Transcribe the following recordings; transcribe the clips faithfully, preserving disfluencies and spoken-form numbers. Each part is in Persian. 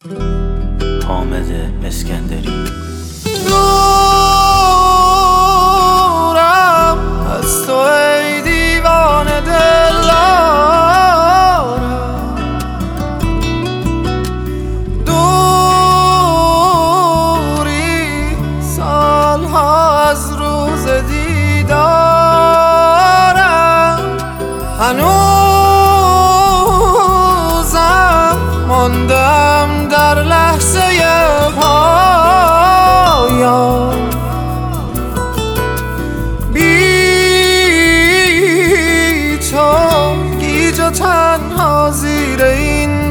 حامد اسکندری. دورم از تو ای دیوانه دلارم، دوری سالها از روز دیدارم، هنوزم ماندم در لحظه پایان، بی تو گیج و تنها زیر این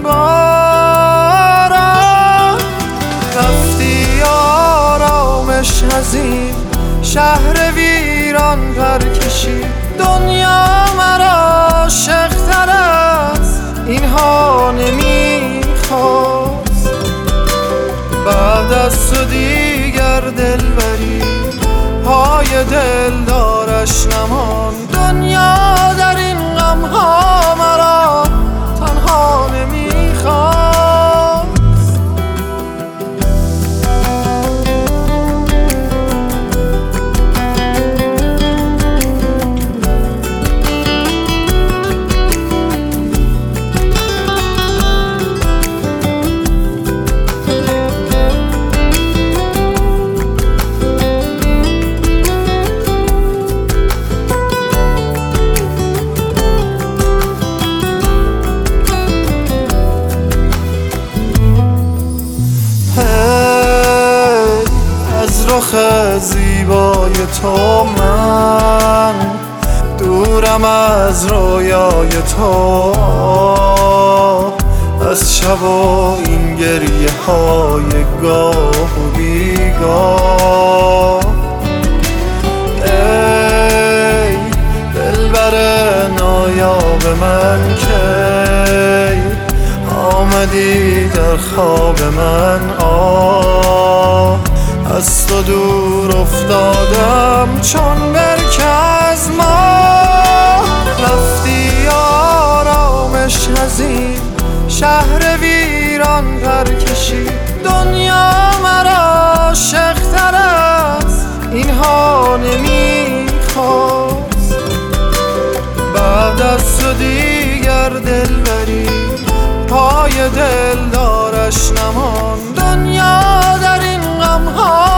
بارم. رفتی آرامش از این شهر ویران پر کشید، دنیا مرا عاشق‌تر از اینها نمیخواست. بعد از تو دیگر دلبری پای دلدارش نماند، دنیا در این غمها مرا تنها نمیخواست. رخ زیبای تو من دورم، از رویای تو، از شب و این گریه های گاه و بیگاه. ای دلبر نایاب من کی آمدی در خواب من؟ آه از تو دور افتادم چون برکه از ماه. رفتی آرامش از این شهر ویران پر کشید، دنیا مرا عاشق‌تر از اینها نمیخواست. بعد از تو دیگر دلبری پای دلدارش نماند، دنیا در این غمها